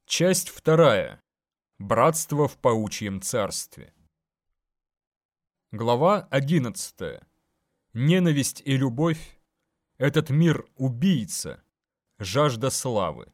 Часть 2. Братство в паучьем царстве. Глава 11. Ненависть и любовь. Этот мир – убийца. Жажда славы.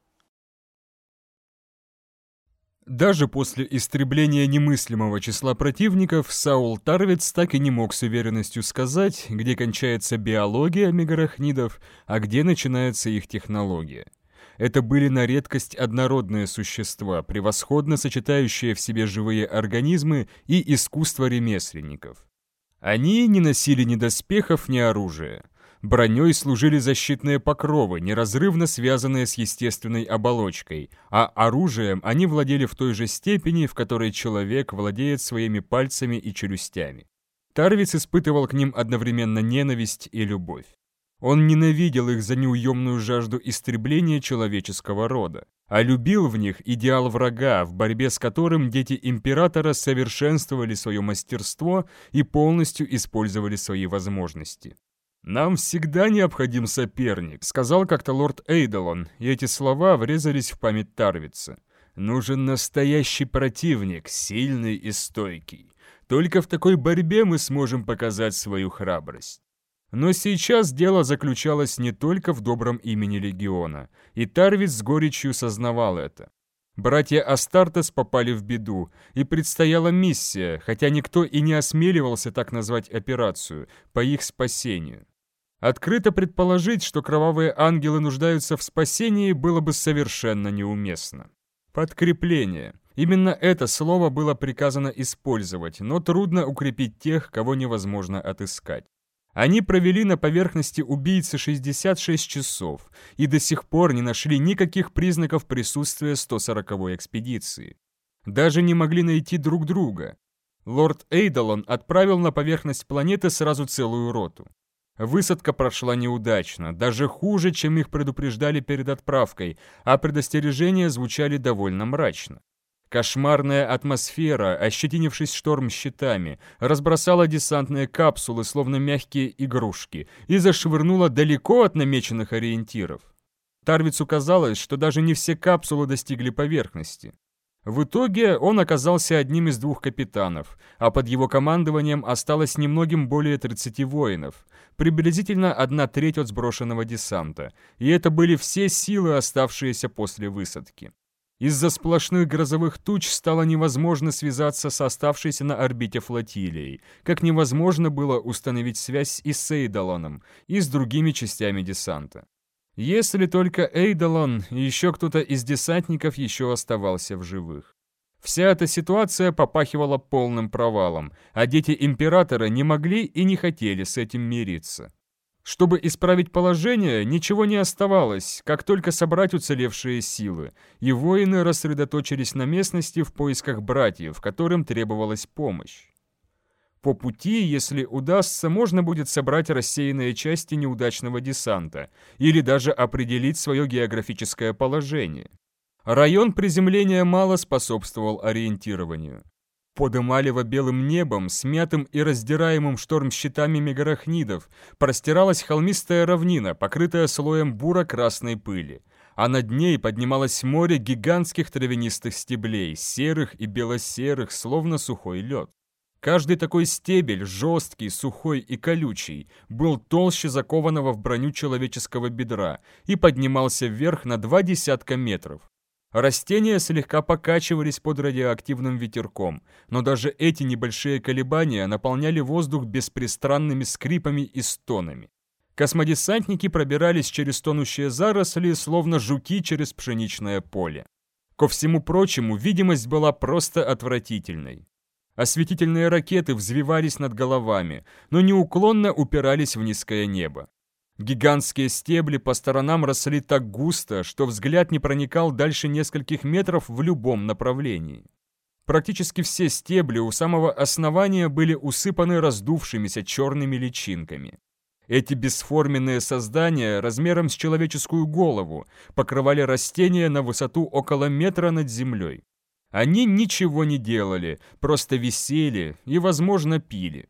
Даже после истребления немыслимого числа противников Саул Тарвиц так и не мог с уверенностью сказать, где кончается биология мегарахнидов, а где начинается их технология. Это были на редкость однородные существа, превосходно сочетающие в себе живые организмы и искусство ремесленников. Они не носили ни доспехов, ни оружия. Броней служили защитные покровы, неразрывно связанные с естественной оболочкой, а оружием они владели в той же степени, в которой человек владеет своими пальцами и челюстями. Тарвиц испытывал к ним одновременно ненависть и любовь. Он ненавидел их за неуемную жажду истребления человеческого рода, а любил в них идеал врага, в борьбе с которым дети императора совершенствовали свое мастерство и полностью использовали свои возможности. «Нам всегда необходим соперник», — сказал как-то лорд Эйдолон, и эти слова врезались в память Тарвица. «Нужен настоящий противник, сильный и стойкий. Только в такой борьбе мы сможем показать свою храбрость». Но сейчас дело заключалось не только в добром имени легиона, и Тарвиц с горечью сознавал это. Братья Астартес попали в беду, и предстояла миссия, хотя никто и не осмеливался так назвать операцию, по их спасению. Открыто предположить, что кровавые ангелы нуждаются в спасении, было бы совершенно неуместно. Подкрепление. Именно это слово было приказано использовать, но трудно укрепить тех, кого невозможно отыскать. Они провели на поверхности убийцы 66 часов и до сих пор не нашли никаких признаков присутствия 140-й экспедиции. Даже не могли найти друг друга. Лорд Эйдолон отправил на поверхность планеты сразу целую роту. Высадка прошла неудачно, даже хуже, чем их предупреждали перед отправкой, а предостережения звучали довольно мрачно. Кошмарная атмосфера, ощетинившись штормщитами, разбросала десантные капсулы, словно мягкие игрушки, и зашвырнула далеко от намеченных ориентиров. Тарвицу казалось, что даже не все капсулы достигли поверхности. В итоге он оказался одним из 2 капитанов, а под его командованием осталось немногим более 30 воинов, приблизительно 1/3 от сброшенного десанта, и это были все силы, оставшиеся после высадки. Из-за сплошных грозовых туч стало невозможно связаться с оставшейся на орбите флотилией, как невозможно было установить связь и с Эйдолоном, и с другими частями десанта. Если только Эйдолон и еще кто-то из десантников еще оставался в живых. Вся эта ситуация попахивала полным провалом, а дети императора не могли и не хотели с этим мириться. Чтобы исправить положение, ничего не оставалось, как только собрать уцелевшие силы, и воины рассредоточились на местности в поисках братьев, которым требовалась помощь. По пути, если удастся, можно будет собрать рассеянные части неудачного десанта или даже определить свое географическое положение. Район приземления мало способствовал ориентированию. Под эмалево-белым небом, смятым и раздираемым штормщитами мегарахнидов, простиралась холмистая равнина, покрытая слоем буро-красной пыли, а над ней поднималось море гигантских травянистых стеблей, серых и белосерых, словно сухой лед. Каждый такой стебель, жесткий, сухой и колючий, был толще закованного в броню человеческого бедра и поднимался вверх на 20 метров. Растения слегка покачивались под радиоактивным ветерком, но даже эти небольшие колебания наполняли воздух беспрестанными скрипами и стонами. Космодесантники пробирались через тонущие заросли, словно жуки через пшеничное поле. Ко всему прочему, видимость была просто отвратительной. Осветительные ракеты взвивались над головами, но неуклонно упирались в низкое небо. Гигантские стебли по сторонам росли так густо, что взгляд не проникал дальше нескольких метров в любом направлении. Практически все стебли у самого основания были усыпаны раздувшимися черными личинками. Эти бесформенные создания размером с человеческую голову покрывали растения на высоту около метра над землей. Они ничего не делали, просто висели и, возможно, пили.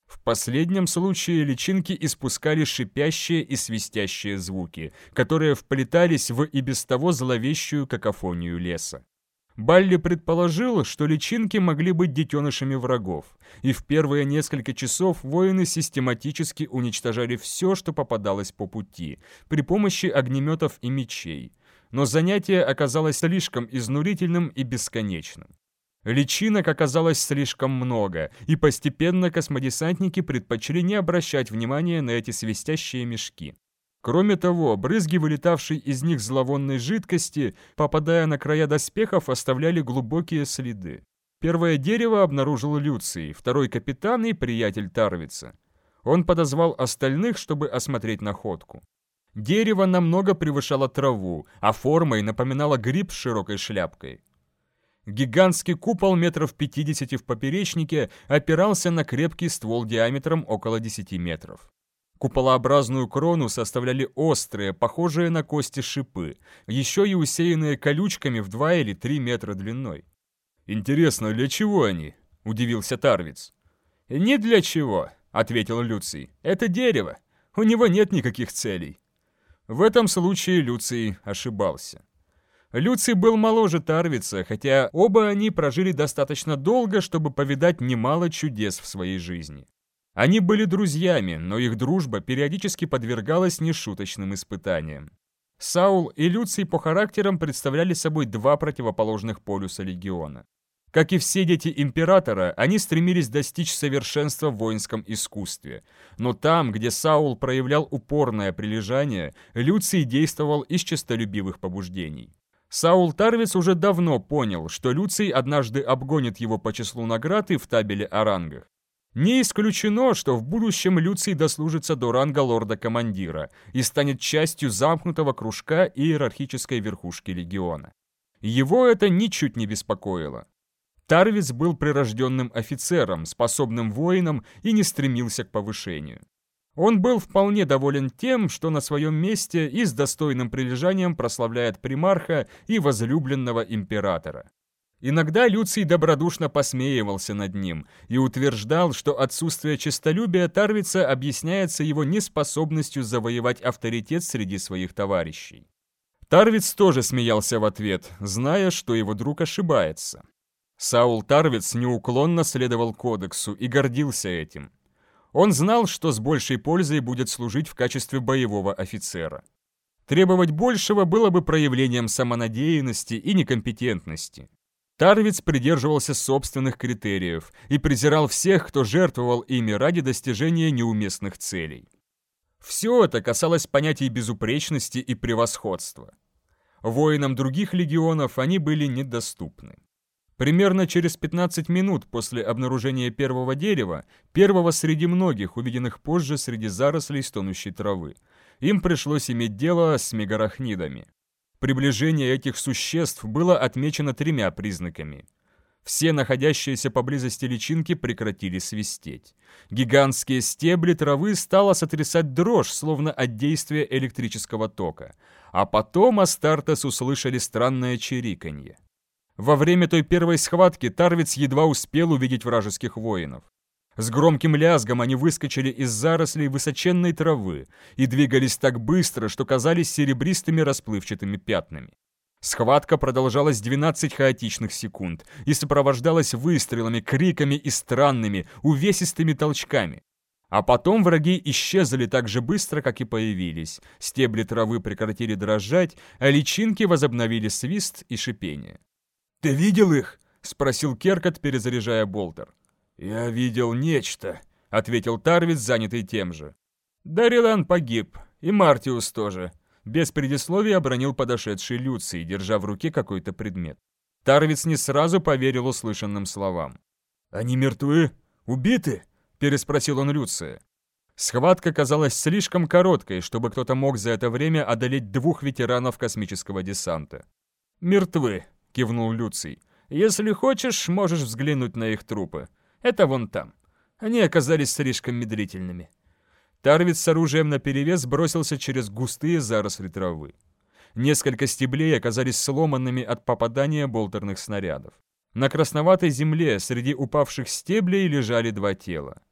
В последнем случае личинки испускали шипящие и свистящие звуки, которые вплетались в и без того зловещую какофонию леса. Балли предположил, что личинки могли быть детенышами врагов, и в первые несколько часов воины систематически уничтожали все, что попадалось по пути, при помощи огнеметов и мечей. Но занятие оказалось слишком изнурительным и бесконечным. Личинок оказалось слишком много, и постепенно космодесантники предпочли не обращать внимания на эти свистящие мешки. Кроме того, брызги, вылетавшей из них зловонной жидкости, попадая на края доспехов, оставляли глубокие следы. Первое дерево обнаружил Люций, второй капитан и приятель Тарвица. Он подозвал остальных, чтобы осмотреть находку. Дерево намного превышало траву, а формой напоминало гриб с широкой шляпкой. Гигантский купол метров 50 в поперечнике опирался на крепкий ствол диаметром около 10 метров. Куполообразную крону составляли острые, похожие на кости шипы, еще и усеянные колючками в 2 или 3 метра длиной. «Интересно, для чего они?» – удивился Тарвиц. «Не для чего», – ответил Люций. «Это дерево. У него нет никаких целей». В этом случае Люций ошибался. Люций был моложе Тарвица, хотя оба они прожили достаточно долго, чтобы повидать немало чудес в своей жизни. Они были друзьями, но их дружба периодически подвергалась нешуточным испытаниям. Саул и Люций по характерам представляли собой два противоположных полюса легиона. Как и все дети императора, они стремились достичь совершенства в воинском искусстве. Но там, где Саул проявлял упорное прилежание, Люций действовал из честолюбивых побуждений. Саул Тарвиц уже давно понял, что Люций однажды обгонит его по числу наград и в табеле о рангах. Не исключено, что в будущем Люций дослужится до ранга лорда-командира и станет частью замкнутого кружка иерархической верхушки легиона. Его это ничуть не беспокоило. Тарвиц был прирожденным офицером, способным воином и не стремился к повышению. Он был вполне доволен тем, что на своем месте и с достойным прилежанием прославляет примарха и возлюбленного императора. Иногда Люций добродушно посмеивался над ним и утверждал, что отсутствие честолюбия Тарвица объясняется его неспособностью завоевать авторитет среди своих товарищей. Тарвиц тоже смеялся в ответ, зная, что его друг ошибается. Саул Тарвиц неуклонно следовал кодексу и гордился этим. Он знал, что с большей пользой будет служить в качестве боевого офицера. Требовать большего было бы проявлением самонадеянности и некомпетентности. Тарвиц придерживался собственных критериев и презирал всех, кто жертвовал ими ради достижения неуместных целей. Все это касалось понятий безупречности и превосходства. Воинам других легионов они были недоступны. Примерно через 15 минут после обнаружения первого дерева, первого среди многих, увиденных позже среди зарослей стонущей травы, им пришлось иметь дело с мегарахнидами. Приближение этих существ было отмечено 3 признаками. Все находящиеся поблизости личинки прекратили свистеть. Гигантские стебли травы стало сотрясать дрожь, словно от действия электрического тока. А потом Астартес услышали странное чириканье. Во время той первой схватки Тарвиц едва успел увидеть вражеских воинов. С громким лязгом они выскочили из зарослей высоченной травы и двигались так быстро, что казались серебристыми расплывчатыми пятнами. Схватка продолжалась 12 хаотичных секунд и сопровождалась выстрелами, криками и странными, увесистыми толчками. А потом враги исчезли так же быстро, как и появились. Стебли травы прекратили дрожать, а личинки возобновили свист и шипение. «Ты видел их?» — спросил Керкат, перезаряжая болтер. «Я видел нечто», — ответил Тарвиц, занятый тем же. «Дарилан погиб, и Мартиус тоже», — без предисловий обронил подошедший Люций, держа в руке какой-то предмет. Тарвиц не сразу поверил услышанным словам. «Они мертвы? Убиты?» — переспросил он Люция. Схватка казалась слишком короткой, чтобы кто-то мог за это время одолеть 2 ветеранов космического десанта. «Мертвы», — кивнул Люций. «Если хочешь, можешь взглянуть на их трупы. Это вон там. Они оказались слишком медлительными». Тарвиц с оружием наперевес бросился через густые заросли травы. Несколько стеблей оказались сломанными от попадания болтерных снарядов. На красноватой земле среди упавших стеблей лежали 2 тела.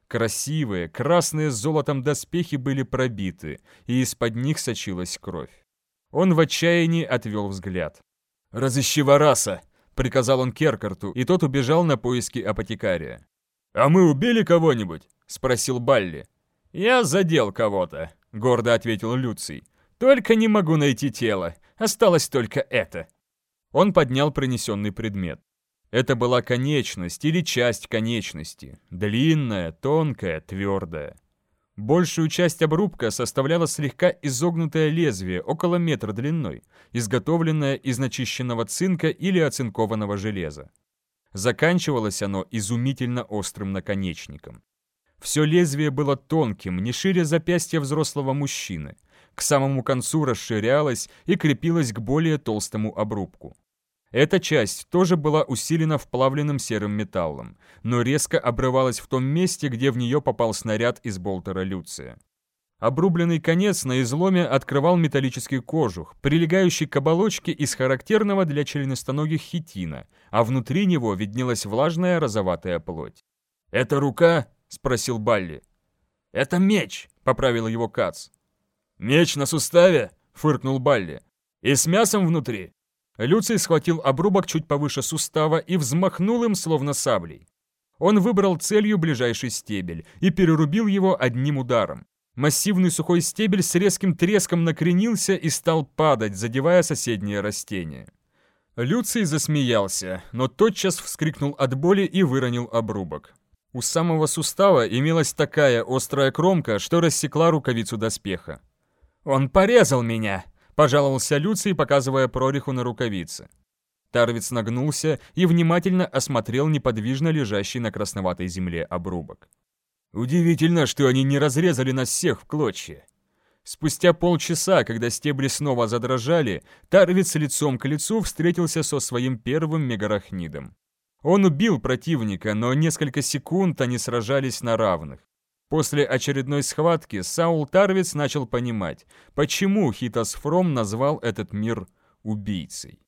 Красивые, красные с золотом доспехи были пробиты, и из-под них сочилась кровь. Он в отчаянии отвел взгляд. «Разыщи Вараса!» — приказал он Керкарту, и тот убежал на поиски апотекария. «А мы убили кого-нибудь?» — спросил Балли. «Я задел кого-то», — гордо ответил Люций. «Только не могу найти тело. Осталось только это». Он поднял принесенный предмет. Это была конечность или часть конечности. Длинная, тонкая, твердая. Большую часть обрубка составляло слегка изогнутое лезвие, около метра длиной, изготовленное из начищенного цинка или оцинкованного железа. Заканчивалось оно изумительно острым наконечником. Все лезвие было тонким, не шире запястья взрослого мужчины. К самому концу расширялось и крепилось к более толстому обрубку. Эта часть тоже была усилена вплавленным серым металлом, но резко обрывалась в том месте, где в нее попал снаряд из болтера Люция. Обрубленный конец на изломе открывал металлический кожух, прилегающий к оболочке из характерного для членистоногих хитина, а внутри него виднелась влажная розоватая плоть. «Это рука?» — спросил Балли. «Это меч», — поправил его Кац. «Меч на суставе?» — фыркнул Балли. «И с мясом внутри?» Люций схватил обрубок чуть повыше сустава и взмахнул им, словно саблей. Он выбрал целью ближайший стебель и перерубил его одним ударом. Массивный сухой стебель с резким треском накренился и стал падать, задевая соседние растения. Люций засмеялся, но тотчас вскрикнул от боли и выронил обрубок. У самого сустава имелась такая острая кромка, что рассекла рукавицу доспеха. «Он порезал меня!» — пожаловался Люций, показывая прореху на рукавице. Тарвиц нагнулся и внимательно осмотрел неподвижно лежащий на красноватой земле обрубок. «Удивительно, что они не разрезали нас всех в клочья». Спустя полчаса, когда стебли снова задрожали, Тарвиц лицом к лицу встретился со своим первым мегарахнидом. Он убил противника, но несколько секунд они сражались на равных. После очередной схватки Саул Тарвиц начал понимать, почему Хитас Фром назвал этот мир убийцей.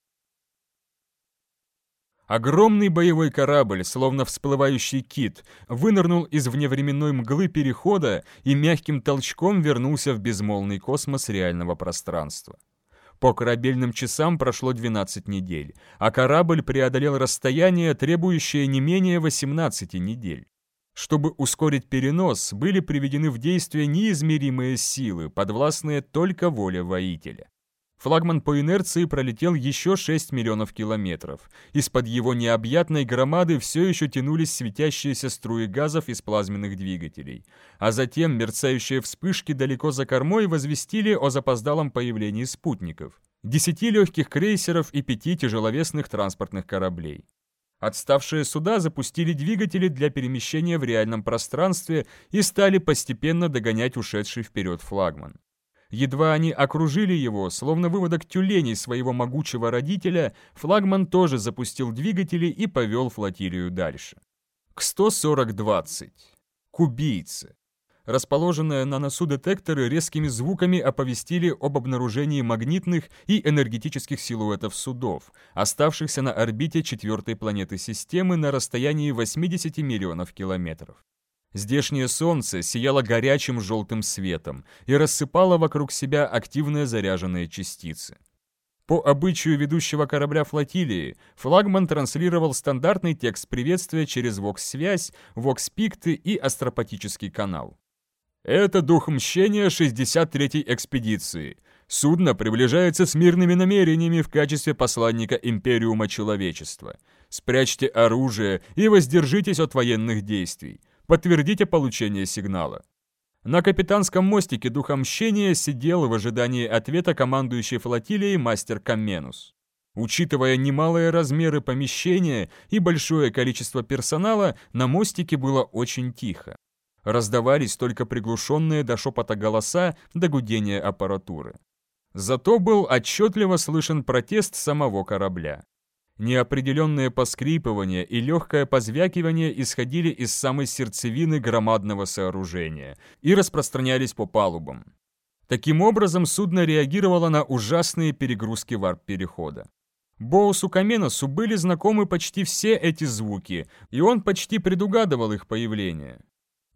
Огромный боевой корабль, словно всплывающий кит, вынырнул из вневременной мглы перехода и мягким толчком вернулся в безмолвный космос реального пространства. По корабельным часам прошло 12 недель, а корабль преодолел расстояние, требующее не менее 18 недель. Чтобы ускорить перенос, были приведены в действие неизмеримые силы, подвластные только воле воителя. Флагман по инерции пролетел еще 6 миллионов километров. Из-под его необъятной громады все еще тянулись светящиеся струи газов из плазменных двигателей. А затем мерцающие вспышки далеко за кормой возвестили о запоздалом появлении спутников. 10 легких крейсеров и 5 тяжеловесных транспортных кораблей. Отставшие суда запустили двигатели для перемещения в реальном пространстве и стали постепенно догонять ушедший вперед флагман. Едва они окружили его, словно выводок тюленей своего могучего родителя, флагман тоже запустил двигатели и повел флотилию дальше. К 140-20. К убийце. Расположенные на носу детекторы резкими звуками оповестили об обнаружении магнитных и энергетических силуэтов судов, оставшихся на орбите четвертой планеты системы на расстоянии 80 миллионов километров. Здешнее солнце сияло горячим желтым светом и рассыпало вокруг себя активно заряженные частицы. По обычаю ведущего корабля флотилии, флагман транслировал стандартный текст приветствия через вокс-связь, вокс-пикты и астропатический канал. «Это дух мщения 63-й экспедиции. Судно приближается с мирными намерениями в качестве посланника Империума Человечества. Спрячьте оружие и воздержитесь от военных действий. Подтвердите получение сигнала». На капитанском мостике Духа Мщения сидел в ожидании ответа командующий флотилией мастер Каменус. Учитывая немалые размеры помещения и большое количество персонала, на мостике было очень тихо. Раздавались только приглушенные до шепота голоса до гудения аппаратуры. Зато был отчетливо слышен протест самого корабля. Неопределенное поскрипывание и легкое позвякивание исходили из самой сердцевины громадного сооружения и распространялись по палубам. Таким образом, судно реагировало на ужасные перегрузки варп-перехода. Боусу Каменосу были знакомы почти все эти звуки, и он почти предугадывал их появление.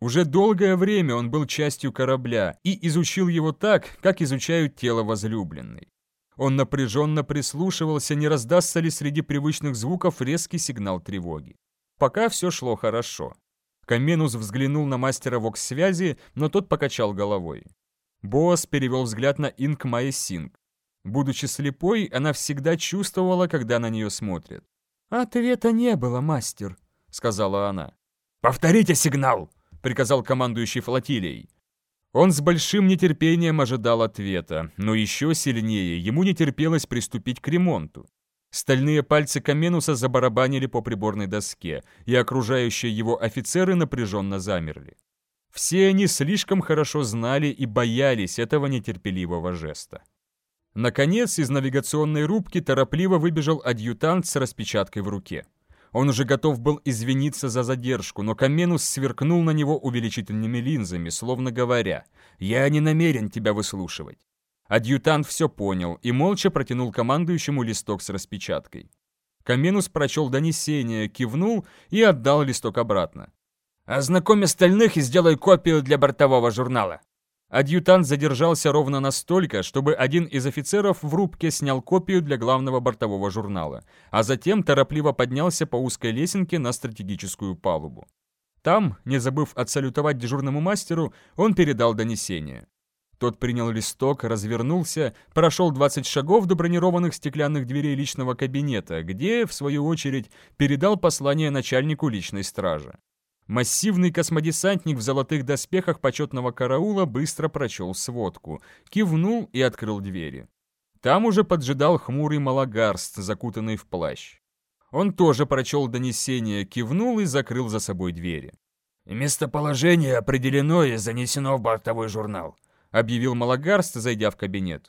Уже долгое время он был частью корабля и изучил его так, как изучают тело возлюбленной. Он напряженно прислушивался, не раздастся ли среди привычных звуков резкий сигнал тревоги. Пока все шло хорошо. Каменус взглянул на мастера вокс-связи, но тот покачал головой. Боас перевел взгляд на Инк Майя Синг. Будучи слепой, она всегда чувствовала, когда на нее смотрят. «Ответа не было, мастер», — сказала она. «Повторите сигнал!» — приказал командующий флотилией. Он с большим нетерпением ожидал ответа, но еще сильнее ему не терпелось приступить к ремонту. Стальные пальцы Каменуса забарабанили по приборной доске, и окружающие его офицеры напряженно замерли. Все они слишком хорошо знали и боялись этого нетерпеливого жеста. Наконец, из навигационной рубки торопливо выбежал адъютант с распечаткой в руке. Он уже готов был извиниться за задержку, но Каменус сверкнул на него увеличительными линзами, словно говоря: «Я не намерен тебя выслушивать». Адъютант все понял и молча протянул командующему листок с распечаткой. Каменус прочел донесение, кивнул и отдал листок обратно. «Ознакомь остальных и сделай копию для бортового журнала». Адъютант задержался ровно настолько, чтобы один из офицеров в рубке снял копию для главного бортового журнала, а затем торопливо поднялся по узкой лесенке на стратегическую палубу. Там, не забыв отсалютовать дежурному мастеру, он передал донесение. Тот принял листок, развернулся, прошел 20 шагов до бронированных стеклянных дверей личного кабинета, где, в свою очередь, передал послание начальнику личной стражи. Массивный космодесантник в золотых доспехах почетного караула быстро прочел сводку, кивнул и открыл двери. Там уже поджидал хмурый Малагарст, закутанный в плащ. Он тоже прочел донесение, кивнул и закрыл за собой двери. «Местоположение определено и занесено в бортовой журнал», — объявил Малагарст, зайдя в кабинет.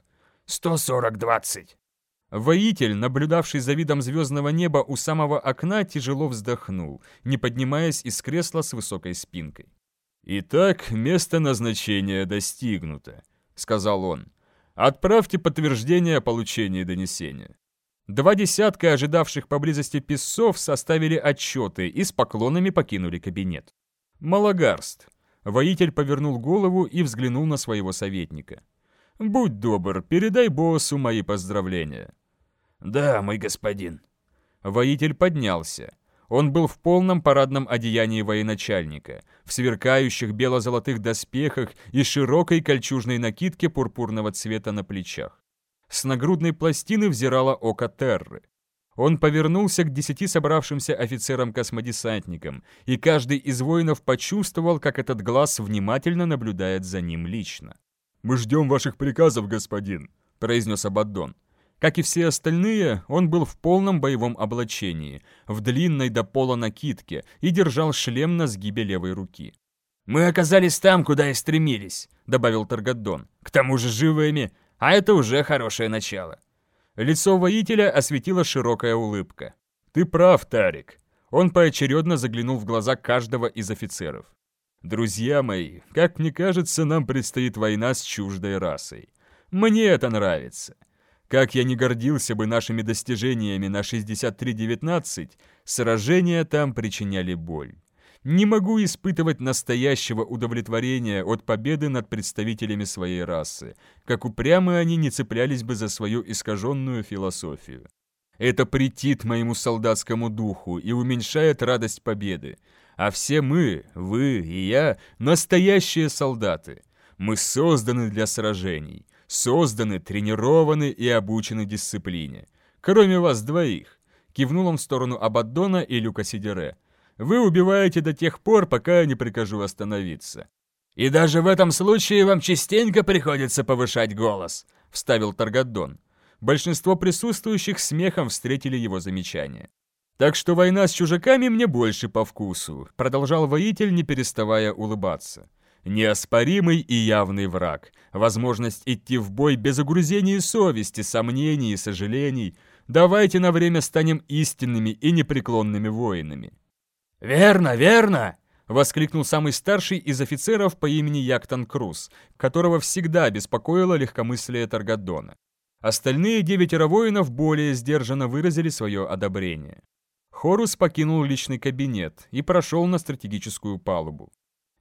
140-20. Воитель, наблюдавший за видом звездного неба у самого окна, тяжело вздохнул, не поднимаясь из кресла с высокой спинкой. «Итак, место назначения достигнуто», — сказал он. «Отправьте подтверждение о получении донесения». 2 десятка ожидавших поблизости писсов составили отчеты и с поклонами покинули кабинет. «Малагарст». Воитель повернул голову и взглянул на своего советника. «Будь добр, передай боссу мои поздравления». «Да, мой господин». Воитель поднялся. Он был в полном парадном одеянии военачальника, в сверкающих бело-золотых доспехах и широкой кольчужной накидке пурпурного цвета на плечах. С нагрудной пластины взирало око Терры. Он повернулся к 10 собравшимся офицерам-космодесантникам, и каждый из воинов почувствовал, как этот глаз внимательно наблюдает за ним лично. «Мы ждем ваших приказов, господин», — произнес Абаддон. Как и все остальные, он был в полном боевом облачении, в длинной до пола накидке и держал шлем на сгибе левой руки. «Мы оказались там, куда и стремились», — добавил Таргаддон. «К тому же живыми, а это уже хорошее начало». Лицо воителя осветила широкая улыбка. «Ты прав, Тарик». Он поочередно заглянул в глаза каждого из офицеров. «Друзья мои, как мне кажется, нам предстоит война с чуждой расой. Мне это нравится. Как я не гордился бы нашими достижениями на 63-19, сражения там причиняли боль. Не могу испытывать настоящего удовлетворения от победы над представителями своей расы, как упрямы они не цеплялись бы за свою искаженную философию. Это претит моему солдатскому духу и уменьшает радость победы. А все мы, вы и я, настоящие солдаты. Мы созданы для сражений, созданы, тренированы и обучены дисциплине. Кроме вас двоих», — кивнул он в сторону Абаддона и Люка Сидере. «Вы убиваете до тех пор, пока я не прикажу остановиться». «И даже в этом случае вам частенько приходится повышать голос», — вставил Таргаддон. Большинство присутствующих смехом встретили его замечание. «Так что война с чужаками мне больше по вкусу», — продолжал воитель, не переставая улыбаться. «Неоспоримый и явный враг, возможность идти в бой без угрызений совести, сомнений и сожалений. Давайте на время станем истинными и непреклонными воинами». «Верно, верно!» — воскликнул самый старший из офицеров по имени Яктан Круз, которого всегда беспокоило легкомыслие Таргаддона. Остальные 9 воинов более сдержанно выразили свое одобрение. Хорус покинул личный кабинет и прошел на стратегическую палубу.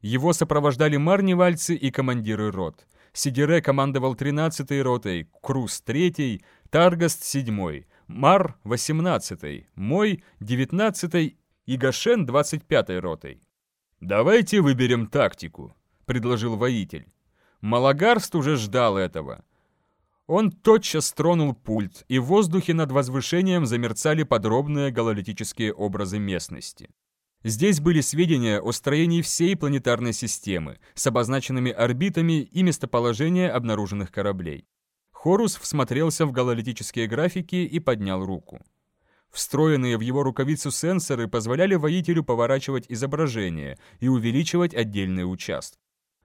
Его сопровождали марневальцы и командиры рот. Сидере командовал 13-й ротой, Крус 3-й, Таргаст 7-й, Мар 18-й, Мой 19-й и Гашен 25-й ротой. «Давайте выберем тактику», — предложил воитель. Малагарст уже ждал этого. Он тотчас тронул пульт, и в воздухе над возвышением замерцали подробные гололитические образы местности. Здесь были сведения о строении всей планетарной системы с обозначенными орбитами и местоположения обнаруженных кораблей. Хорус всмотрелся в гололитические графики и поднял руку. Встроенные в его рукавицу сенсоры позволяли воителю поворачивать изображение и увеличивать отдельные участки.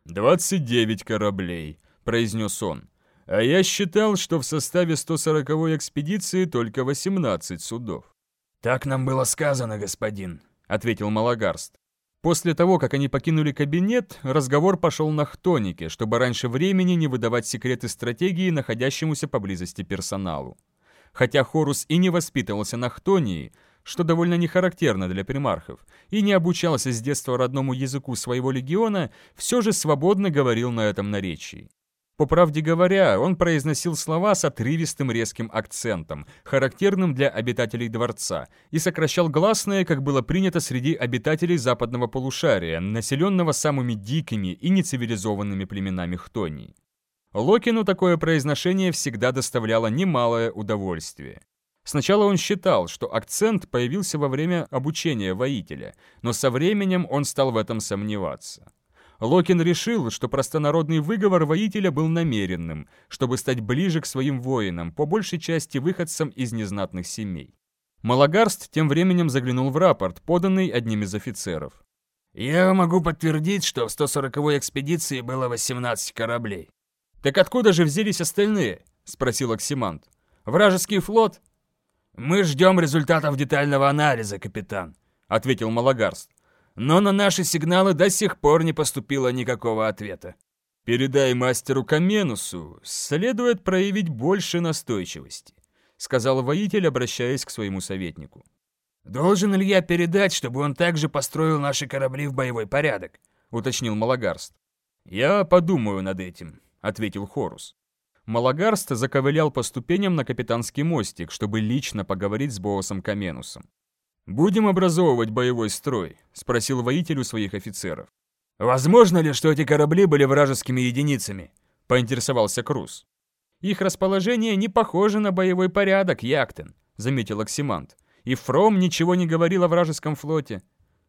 «29 кораблей», — произнес он. «А я считал, что в составе 140-й экспедиции только 18 судов». «Так нам было сказано, господин», — ответил Малагарст. После того, как они покинули кабинет, разговор пошел на хтонике, чтобы раньше времени не выдавать секреты стратегии находящемуся поблизости персоналу. Хотя Хорус и не воспитывался на хтонии, что довольно не характерно для примархов, и не обучался с детства родному языку своего легиона, все же свободно говорил на этом наречии. По правде говоря, он произносил слова с отрывистым резким акцентом, характерным для обитателей дворца, и сокращал гласные, как было принято среди обитателей западного полушария, населенного самыми дикими и нецивилизованными племенами Хтонии. Локину такое произношение всегда доставляло немалое удовольствие. Сначала он считал, что акцент появился во время обучения воителя, но со временем он стал в этом сомневаться. Локин решил, что простонародный выговор воителя был намеренным, чтобы стать ближе к своим воинам, по большей части выходцам из незнатных семей. Малагарст тем временем заглянул в рапорт, поданный одним из офицеров. «Я могу подтвердить, что в 140-й экспедиции было 18 кораблей». «Так откуда же взялись остальные?» — спросил Оксимант. «Вражеский флот?» «Мы ждем результатов детального анализа, капитан», — ответил Малагарст. «Но на наши сигналы до сих пор не поступило никакого ответа». «Передай мастеру Каменусу, следует проявить больше настойчивости», — сказал воитель, обращаясь к своему советнику. «Должен ли я передать, чтобы он также построил наши корабли в боевой порядок?» — уточнил Малагарст. «Я подумаю над этим», — ответил Хорус. Малагарст заковылял по ступеням на капитанский мостик, чтобы лично поговорить с боссом Каменусом. «Будем образовывать боевой строй?» — спросил воитель у своих офицеров. «Возможно ли, что эти корабли были вражескими единицами?» — поинтересовался Крус. «Их расположение не похоже на боевой порядок, Яктен», — заметил Оксимант. «И Фром ничего не говорил о вражеском флоте».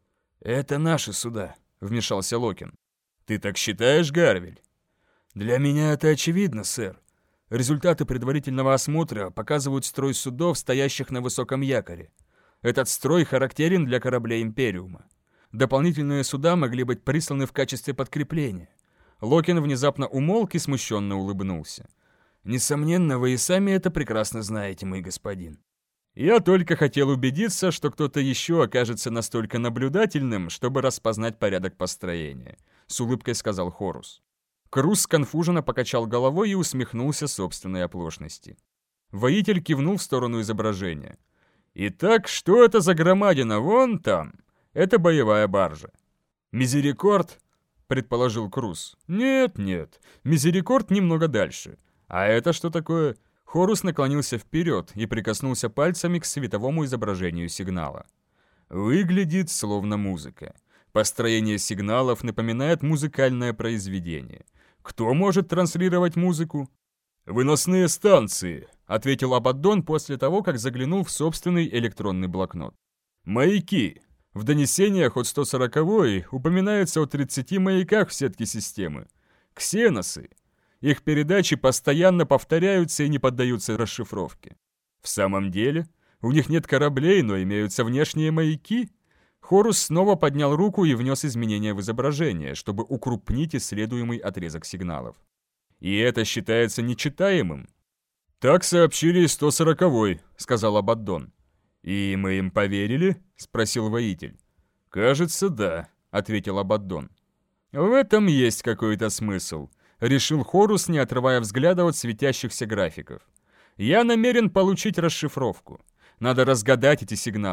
«Это наши суда», — вмешался Локин. «Ты так считаешь, Гарвель?» «Для меня это очевидно, сэр. Результаты предварительного осмотра показывают строй судов, стоящих на высоком якоре. Этот строй характерен для кораблей Империума. Дополнительные суда могли быть присланы в качестве подкрепления». Локин внезапно умолк и смущенно улыбнулся. «Несомненно, вы и сами это прекрасно знаете, мой господин». «Я только хотел убедиться, что кто-то еще окажется настолько наблюдательным, чтобы распознать порядок построения», — с улыбкой сказал Хорус. Крус сконфуженно покачал головой и усмехнулся собственной оплошности. Воитель кивнул в сторону изображения. «Итак, что это за громадина вон там? Это боевая баржа». «Мизерикорд?» — предположил Крус. «Нет, Мизерикорд немного дальше. А это что такое?» Хорус наклонился вперед и прикоснулся пальцами к световому изображению сигнала. «Выглядит словно музыка. Построение сигналов напоминает музыкальное произведение. Кто может транслировать музыку?» «Выносные станции», — ответил Абаддон после того, как заглянул в собственный электронный блокнот. «Маяки. В донесениях от 140-й упоминается о 30 маяках в сетке системы. Ксеносы. Их передачи постоянно повторяются и не поддаются расшифровке. В самом деле, у них нет кораблей, но имеются внешние маяки». Хорус снова поднял руку и внес изменения в изображение, чтобы укрупнить исследуемый отрезок сигналов. «И это считается нечитаемым?» «Так сообщили из 140-й», — сказал Абаддон. «И мы им поверили?» — спросил воитель. «Кажется, да», — ответил Абаддон. «В этом есть какой-то смысл», — решил Хорус, не отрывая взгляда от светящихся графиков. «Я намерен получить расшифровку. Надо разгадать эти сигналы.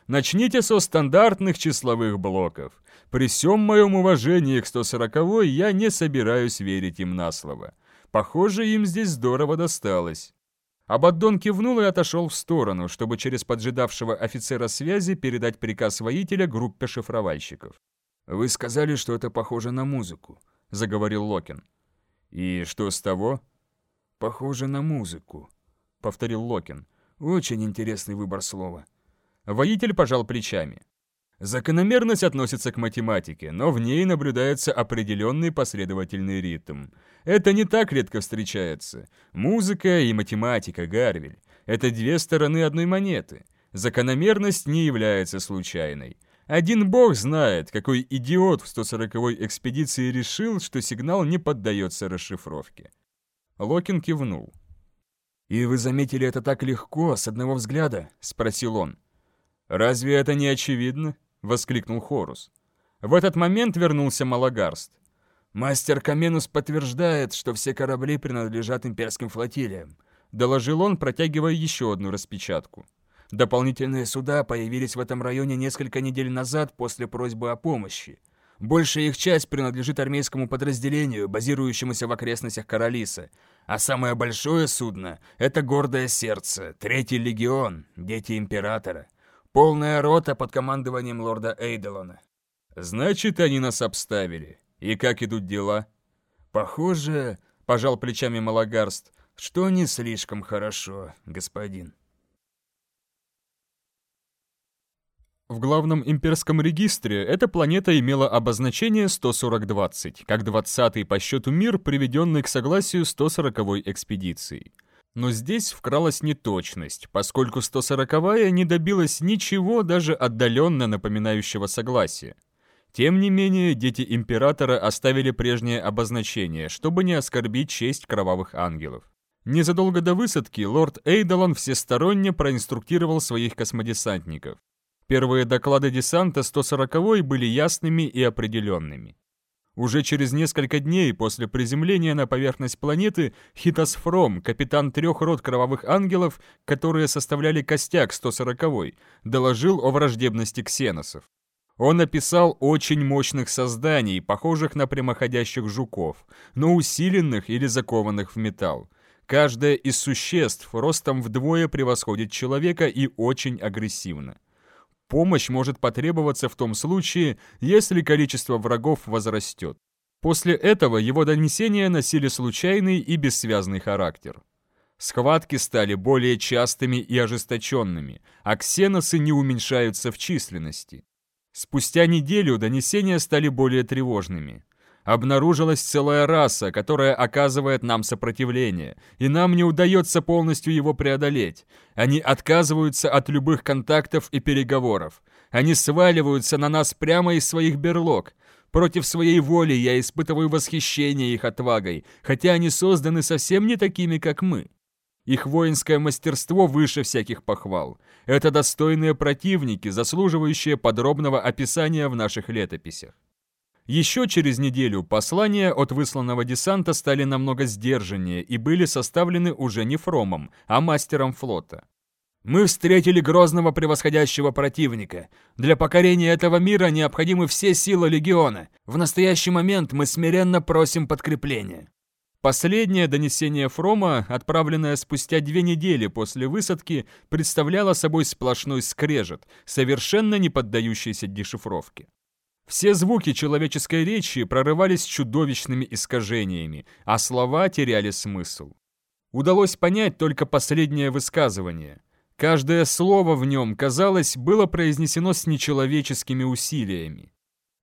Начните со стандартных числовых блоков. При всем моем уважении к 140-й я не собираюсь верить им на слово. Похоже, им здесь здорово досталось». Абаддон кивнул и отошел в сторону, чтобы через поджидавшего офицера связи передать приказ воителя группе шифровальщиков. «Вы сказали, что это похоже на музыку», — заговорил Локин. «И что с того?» «Похоже на музыку», — повторил Локин. «Очень интересный выбор слова». Воитель пожал плечами. Закономерность относится к математике, но в ней наблюдается определенный последовательный ритм. Это не так редко встречается. Музыка и математика, Гарвель, это две стороны одной монеты. Закономерность не является случайной. Один бог знает, какой идиот в 140-й экспедиции решил, что сигнал не поддается расшифровке. Локин кивнул. «И вы заметили это так легко, с одного взгляда?» — спросил он. «Разве это не очевидно?» — воскликнул Хорус. В этот момент вернулся Малагарст. «Мастер Каменус подтверждает, что все корабли принадлежат имперским флотилиям», — доложил он, протягивая еще одну распечатку. «Дополнительные суда появились в этом районе несколько недель назад после просьбы о помощи. Большая их часть принадлежит армейскому подразделению, базирующемуся в окрестностях Коралиса. А самое большое судно — это Гордое Сердце, 3-й легион, дети Императора. Полная рота под командованием лорда Эйдолона». «Значит, они нас обставили. И как идут дела?» «Похоже, — пожал плечами Малагарст, — что не слишком хорошо, господин». В главном имперском регистре эта планета имела обозначение 140-20, как 20-й по счету мир, приведенный к согласию 140-й экспедицией. Но здесь вкралась неточность, поскольку 140-я не добилась ничего даже отдаленно напоминающего согласия. Тем не менее, дети Императора оставили прежнее обозначение, чтобы не оскорбить честь кровавых ангелов. Незадолго до высадки лорд Эйдолон всесторонне проинструктировал своих космодесантников. Первые доклады десанта 140-й были ясными и определенными. Уже через несколько дней после приземления на поверхность планеты Хитас Фром, капитан 3 рот Кровавых Ангелов, которые составляли костяк 140-й, доложил о враждебности ксеносов. Он описал очень мощных созданий, похожих на прямоходящих жуков, но усиленных или закованных в металл. Каждое из существ ростом вдвое превосходит человека и очень агрессивно. Помощь может потребоваться в том случае, если количество врагов возрастет. После этого его донесения носили случайный и бессвязный характер. Схватки стали более частыми и ожесточенными, а ксеносы не уменьшаются в численности. Спустя неделю донесения стали более тревожными. Обнаружилась целая раса, которая оказывает нам сопротивление, и нам не удается полностью его преодолеть. Они отказываются от любых контактов и переговоров. Они сваливаются на нас прямо из своих берлог. Против своей воли я испытываю восхищение их отвагой, хотя они созданы совсем не такими, как мы. Их воинское мастерство выше всяких похвал. Это достойные противники, заслуживающие подробного описания в наших летописях. Еще через неделю послания от высланного десанта стали намного сдержаннее и были составлены уже не Фромом, а мастером флота. «Мы встретили грозного превосходящего противника. Для покорения этого мира необходимы все силы легиона. В настоящий момент мы смиренно просим подкрепления». Последнее донесение Фрома, отправленное спустя 2 недели после высадки, представляло собой сплошной скрежет, совершенно не поддающийся дешифровке. Все звуки человеческой речи прорывались чудовищными искажениями, а слова теряли смысл. Удалось понять только последнее высказывание. Каждое слово в нем, казалось, было произнесено с нечеловеческими усилиями.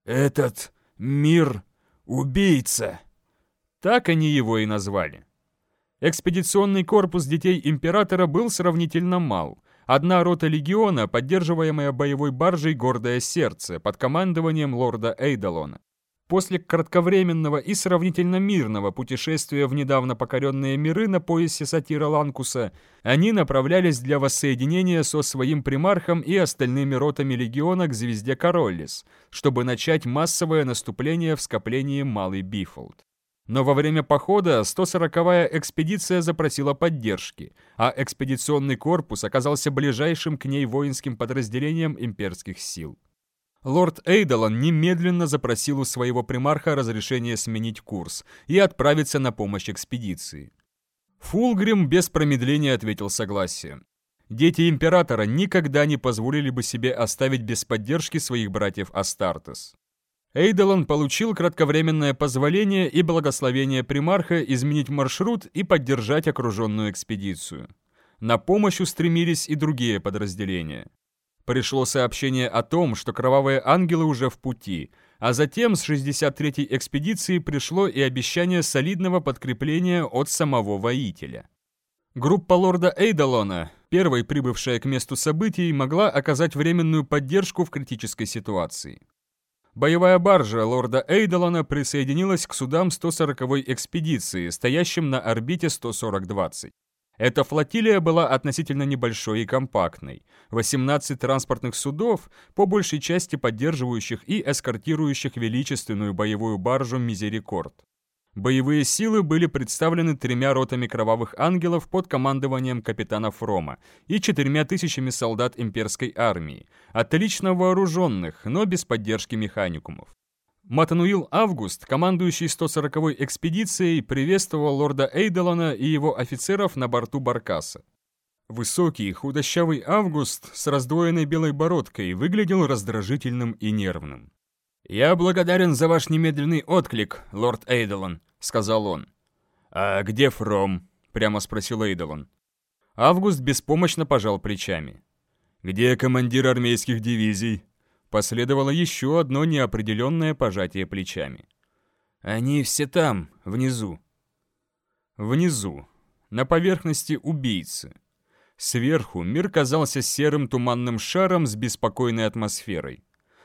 «Этот мир — убийца!» Так они его и назвали. Экспедиционный корпус детей Императора был сравнительно мал. Одна рота легиона, поддерживаемая боевой баржей «Гордое Сердце» под командованием лорда Эйдолона. После кратковременного и сравнительно мирного путешествия в недавно покоренные миры на поясе Сатира Ланкуса, они направлялись для воссоединения со своим примархом и остальными ротами легиона к звезде Короллис, чтобы начать массовое наступление в скоплении Малый Бифолд. Но во время похода 140-я экспедиция запросила поддержки, а экспедиционный корпус оказался ближайшим к ней воинским подразделением имперских сил. Лорд Эйдолон немедленно запросил у своего примарха разрешение сменить курс и отправиться на помощь экспедиции. Фулгрим без промедления ответил согласием. Дети императора никогда не позволили бы себе оставить без поддержки своих братьев Астартес. Эйдолон получил кратковременное позволение и благословение примарха изменить маршрут и поддержать окруженную экспедицию. На помощь устремились и другие подразделения. Пришло сообщение о том, что кровавые ангелы уже в пути, а затем с 63-й экспедиции пришло и обещание солидного подкрепления от самого воителя. Группа лорда Эйдолона, первой прибывшая к месту событий, могла оказать временную поддержку в критической ситуации. Боевая баржа лорда Эйдолона присоединилась к судам 140-й экспедиции, стоящим на орбите 140-20. Эта флотилия была относительно небольшой и компактной. 18 транспортных судов, по большей части поддерживающих и эскортирующих величественную боевую баржу «Мизерикорд». Боевые силы были представлены 3 ротами кровавых ангелов под командованием капитана Фрома и 4000 солдат имперской армии, отлично вооруженных, но без поддержки механикумов. Матануил Август, командующий 140-й экспедицией, приветствовал лорда Эйдолона и его офицеров на борту баркаса. Высокий, худощавый Август с раздвоенной белой бородкой выглядел раздражительным и нервным. «Я благодарен за ваш немедленный отклик, лорд Эйдолон», — сказал он. «А где Фром?» — прямо спросил Эйдолон. Август беспомощно пожал плечами. «Где командир армейских дивизий?» Последовало еще одно неопределенное пожатие плечами. «Они все там, внизу». Внизу, на поверхности убийцы. Сверху мир казался серым туманным шаром с беспокойной атмосферой.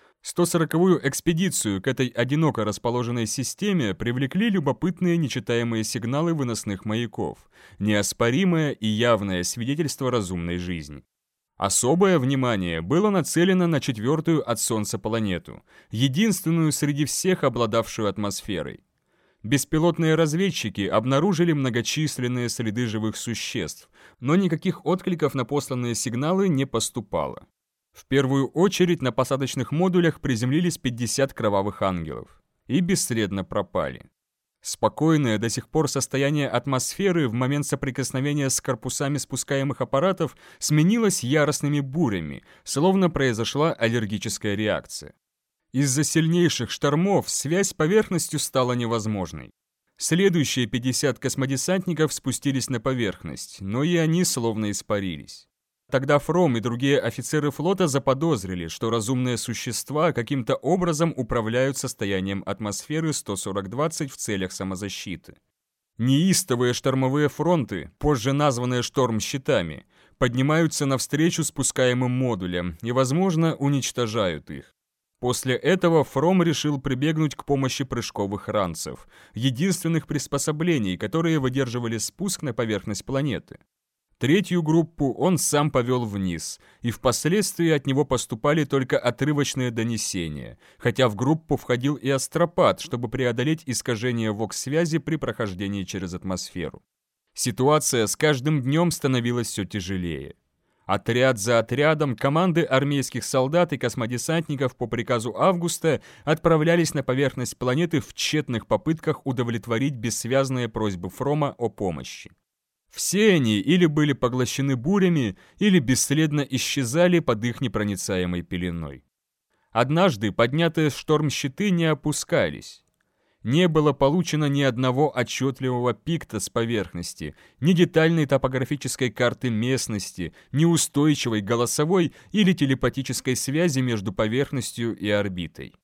140-ю экспедицию к этой одиноко расположенной системе привлекли любопытные нечитаемые сигналы выносных маяков, неоспоримое и явное свидетельство разумной жизни. Особое внимание было нацелено на 4-ю от Солнца планету, единственную среди всех обладавшую атмосферой. Беспилотные разведчики обнаружили многочисленные следы живых существ, но никаких откликов на посланные сигналы не поступало. В первую очередь на посадочных модулях приземлились 50 кровавых ангелов и бесследно пропали. Спокойное до сих пор состояние атмосферы в момент соприкосновения с корпусами спускаемых аппаратов сменилось яростными бурями, словно произошла аллергическая реакция. Из-за сильнейших штормов связь с поверхностью стала невозможной. Следующие 50 космодесантников спустились на поверхность, но и они словно испарились. Тогда Фром и другие офицеры флота заподозрили, что разумные существа каким-то образом управляют состоянием атмосферы 140-20 в целях самозащиты. Неистовые штормовые фронты, позже названные штормщитами, поднимаются навстречу спускаемым модулям и, возможно, уничтожают их. После этого Фром решил прибегнуть к помощи прыжковых ранцев, единственных приспособлений, которые выдерживали спуск на поверхность планеты. Третью группу он сам повел вниз, и впоследствии от него поступали только отрывочные донесения, хотя в группу входил и астропат, чтобы преодолеть искажение вокс-связи при прохождении через атмосферу. Ситуация с каждым днем становилась все тяжелее. Отряд за отрядом команды армейских солдат и космодесантников по приказу Августа отправлялись на поверхность планеты в тщетных попытках удовлетворить бессвязные просьбы Фрома о помощи. Все они или были поглощены бурями, или бесследно исчезали под их непроницаемой пеленой. Однажды поднятые штормщиты не опускались. Не было получено ни одного отчетливого пикта с поверхности, ни детальной топографической карты местности, ни устойчивой голосовой или телепатической связи между поверхностью и орбитой.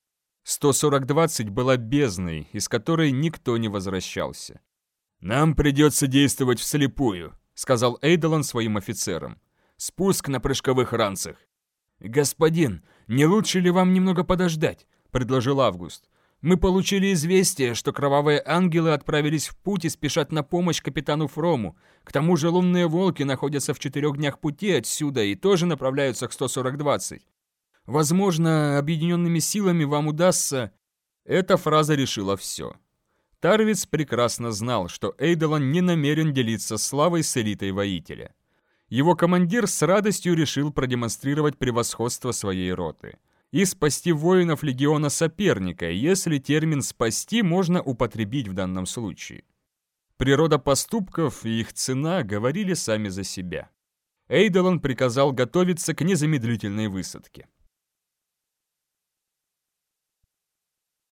140-20 была бездной, из которой никто не возвращался. «Нам придется действовать вслепую», — сказал Эйдолон своим офицерам. «Спуск на прыжковых ранцах». «Господин, не лучше ли вам немного подождать?» — предложил Август. «Мы получили известие, что кровавые ангелы отправились в путь и спешат на помощь капитану Фрому. К тому же лунные волки находятся в 4 днях пути отсюда и тоже направляются к 140-20. Возможно, объединенными силами вам удастся...» Эта фраза решила все. Тарвиц прекрасно знал, что Эйдолон не намерен делиться славой с элитой воителя. Его командир с радостью решил продемонстрировать превосходство своей роты и спасти воинов легиона соперника, если термин «спасти» можно употребить в данном случае. Природа поступков и их цена говорили сами за себя. Эйдолон приказал готовиться к незамедлительной высадке.